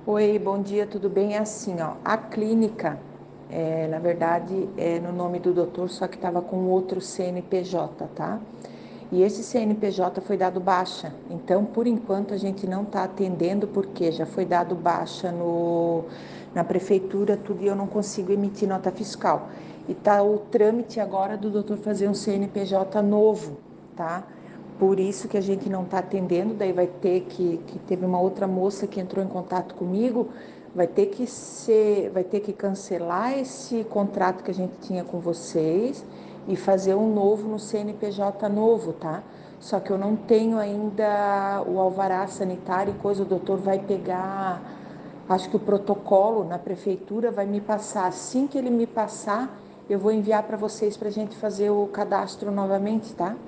Oi, bom dia, tudo bem? É assim, ó, a clínica, na verdade, é no nome do doutor, só que estava com outro CNPJ, tá? E esse CNPJ foi dado baixa. Então, por enquanto, a gente não está atendendo, porque já foi dado baixa na prefeitura, tudo, e eu não consigo emitir nota fiscal. E tá o trâmite agora do doutor fazer um CNPJ novo, tá? Por isso que a gente não está atendendo, daí que teve uma outra moça que entrou em contato comigo, vai ter que cancelar esse contrato que a gente tinha com vocês e fazer um novo no CNPJ novo, tá? Só que eu não tenho ainda o alvará sanitário e coisa, o doutor vai pegar, acho que o protocolo na prefeitura vai me passar. Assim que ele me passar, eu vou enviar para vocês para a gente fazer o cadastro novamente, tá?